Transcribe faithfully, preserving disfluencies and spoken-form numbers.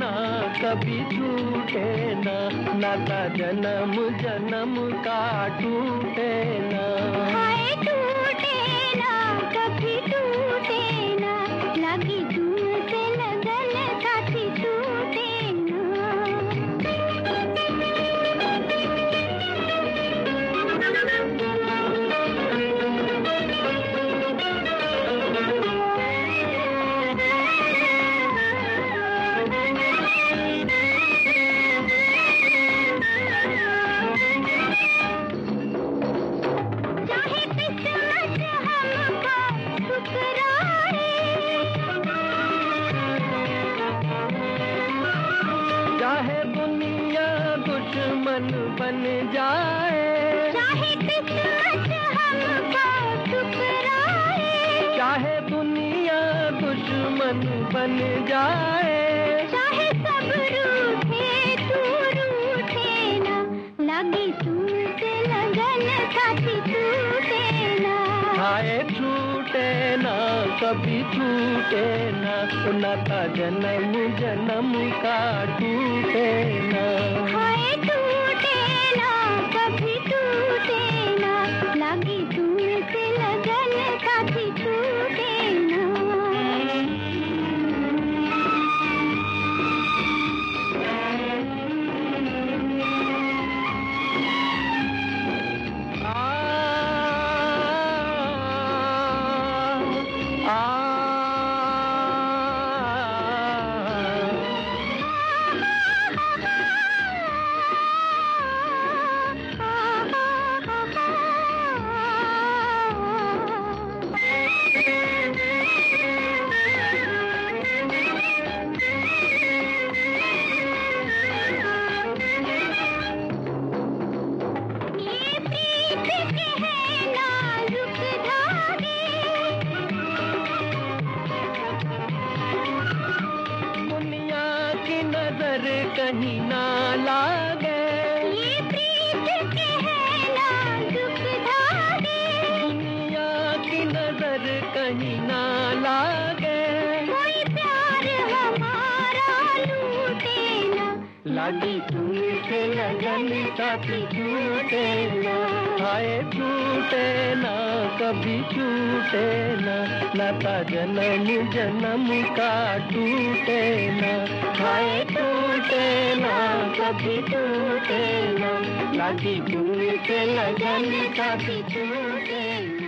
ना कभी छूटे ना, नाता जन्म जन्म का टूटे ना। हाय टूटे ना कभी टूटे ना, लगी तुमसे लगन साथी टूटे ना। चाहे दुनिया दुश्मन बन जाए, चाहे किस्मत हमको ठुकराए, चाहे दुनिया दुश्मन बन जाए, चाहे सब रूठे तू रूठे ना, लगी तुमसे लगन साथी टूटे ना। हाय छूटे ना कभी छूटे ना, नाता जन्म जन्म का टूटे ना। हाय टूटे ना कभी टूटे ना, लगी तुमसे लगन साथी टूटे ना। कहीं ना लागे, ये प्रीत के है नाजुक धागे, दुनिया की नजर कहीं ना लागे, कोई प्यार हमारा लूटे ना, लगी तुमसे लगन साथी छूटे ना। हाय छूटे ना कभी छूटे ना, नाता जन्म जन्म का टूटे ना। हाय टूटे ना कभी टूटे ना, लगी तुमसे लगन साथी छूटे ना।